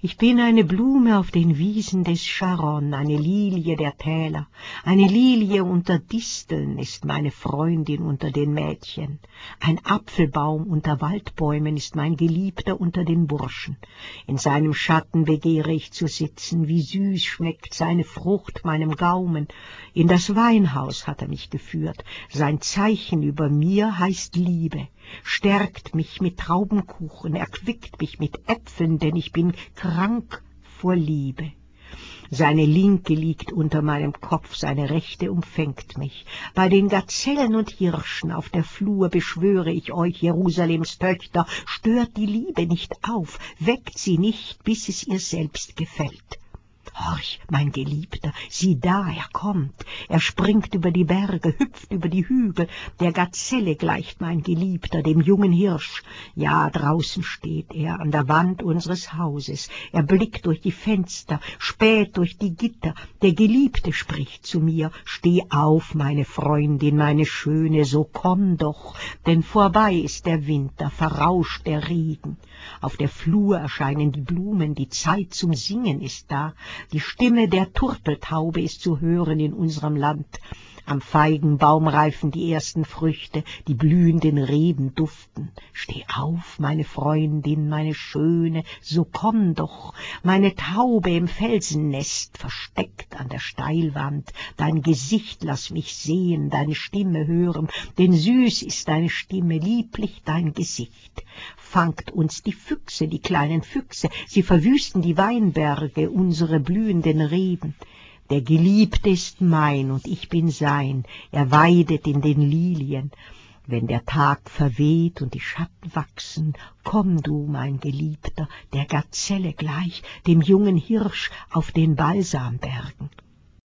Ich bin eine Blume auf den Wiesen des Sharon, eine Lilie der Täler, eine Lilie unter Disteln ist meine Freundin unter den Mädchen, ein Apfelbaum unter Waldbäumen ist mein Geliebter unter den Burschen. In seinem Schatten begehre ich zu sitzen, wie süß schmeckt seine Frucht meinem Gaumen. In das Weinhaus hat er mich geführt, sein Zeichen über mir heißt Liebe, stärkt mich mit Traubenkuchen, erquickt mich mit Äpfeln, denn ich bin krank vor Liebe. Seine Linke liegt unter meinem Kopf, seine Rechte umfängt mich. Bei den Gazellen und Hirschen auf der Flur beschwöre ich euch, Jerusalems Töchter, stört die Liebe nicht auf, weckt sie nicht, bis es ihr selbst gefällt. Horch, mein Geliebter, sieh da, er kommt, er springt über die Berge, hüpft über die Hügel, der Gazelle gleicht mein Geliebter, dem jungen Hirsch. Ja, draußen steht er, an der Wand unseres Hauses, er blickt durch die Fenster, späht durch die Gitter, der Geliebte spricht zu mir, steh auf, meine Freundin, meine Schöne, so komm doch, denn vorbei ist der Winter, verrauscht der Regen. Auf der Flur erscheinen die Blumen, die Zeit zum Singen ist da, die Stimme der Turteltaube ist zu hören in unserem Land. Am Feigenbaum reifen die ersten Früchte, die blühenden Reben duften. Steh auf, meine Freundin, meine Schöne, so komm doch, meine Taube im Felsennest, versteckt an der Steilwand. Dein Gesicht lass mich sehen, deine Stimme hören, denn süß ist deine Stimme, lieblich dein Gesicht. Fangt uns die Füchse, die kleinen Füchse, sie verwüsten die Weinberge, unsere blühenden Reben. Der Geliebte ist mein und ich bin sein, er weidet in den Lilien. Wenn der Tag verweht und die Schatten wachsen, komm du, mein Geliebter, der Gazelle gleich, dem jungen Hirsch auf den Balsambergen.